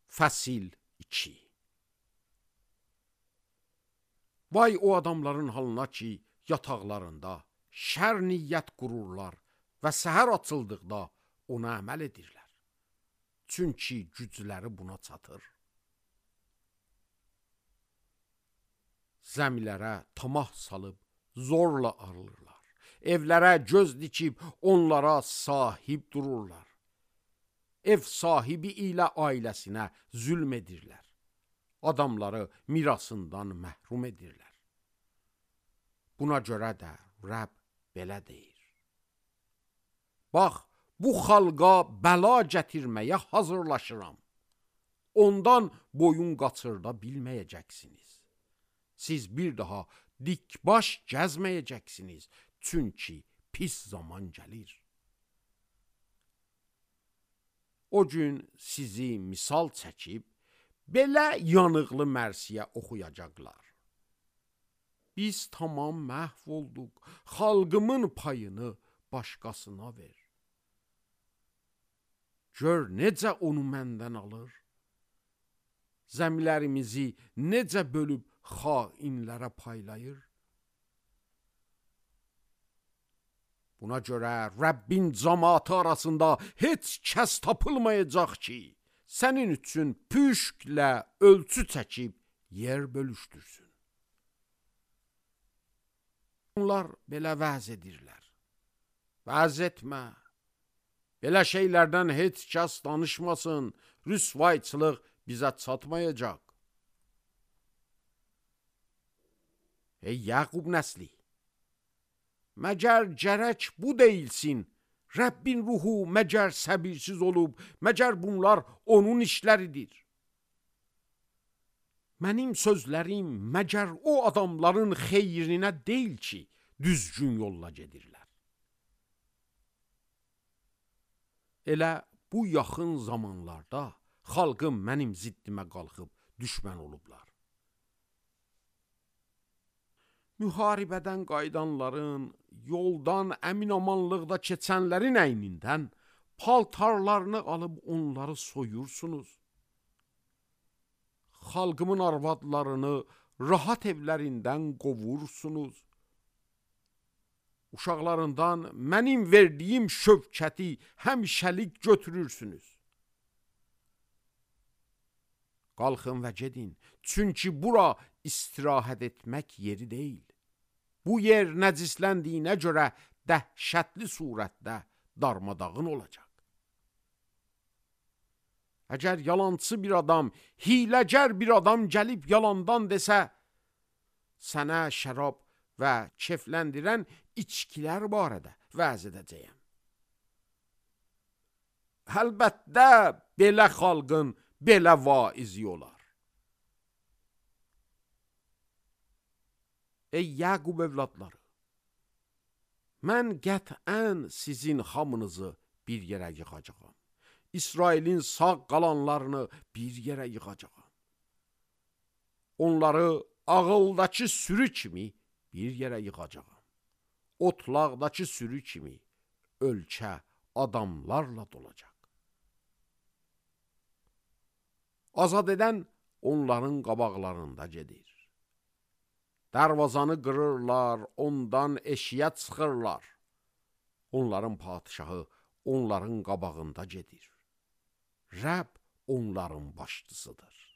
Fəsil 2. Vay o adamların halına ki, yataqlarında şər niyyət qururlar və səhər açıldıqda ona əməl edirlər. Çünki gücləri buna çatır. Zəmilərə tamah salıb zorla alırlar. Evlərə göz dikib onlara sahib dururlar. Ev sahibi ilə ailəsinə zülm edirlər. Adamları mirasından məhrum edirlər. Buna görə də Rəbb belə deyir. Bax, bu xalqa bəla gətirməyə hazırlaşıram. Ondan boyun qaçırda bilməyəcəksiniz. Siz bir daha dikbaş gəzməyəcəksiniz. Çünki pis zaman gəlir. O gün sizi misal çəkib, belə yanıqlı mərsiyə oxuyacaqlar. Biz tamam məhv olduq, xalqımın payını başqasına ver. Gör necə onu məndən alır, zəmilərimizi necə bölüb xainlərə paylayır. Buna görə Rəbbin cəmaatı arasında heç kəs tapılmayacaq ki, sənin üçün püşklə ölçü çəkib yer bölüşdürsün. Onlar belə vəz edirlər. Vəz etmə. Belə şeylərdən heç kəs danışmasın. Rüsvayçılıq bizə çatmayacaq. Ey Yaqub nəsli! Məgər gərək bu deyilsin, Rəbbin ruhu məgər səbirsiz olub, məgər bunlar onun işləridir. Mənim sözlərim məgər o adamların xeyrinə deyil ki, düzgün yolla gedirlər. Elə bu yaxın zamanlarda xalqım mənim ziddimə qalxıb düşmən olublar. Müharibədən qayıdanların, yoldan əminamanlıqda keçənlərin əynindən paltarlarını alıb onları soyursunuz. Xalqımın arvadlarını rahat evlərindən qovursunuz. Uşaqlarından mənim verdiyim şövkəti həmişəlik götürürsünüz. Qalxın və gedin, çünki bura istirahət etmək yeri deyil. Bu yer nəcisləndiyinə görə dəhşətli surətdə darmadağın olacaq. Əgər yalancı bir adam, hiləgər bir adam gəlib yalandan desə, sənə şərab və kefləndirən içkilər barədə vəz edəcəyəm. Əlbəttə, belə xalqın belə vaizi olar. Ey Yaqub evladları! Mən qətən sizin hamınızı bir yerə yığacağam. İsrailin sağ qalanlarını bir yerə yığacağam. Onları ağıldakı sürü kimi bir yerə yığacağam. Otlaqdakı sürü kimi ölkə adamlarla dolacaq. Azad edən onların qabaqlarında gedir. Darvazanı qırırlar, ondan eşiyə çıxırlar. Onların padişahı onların qabağında gedir. Rəbb onların başçısıdır.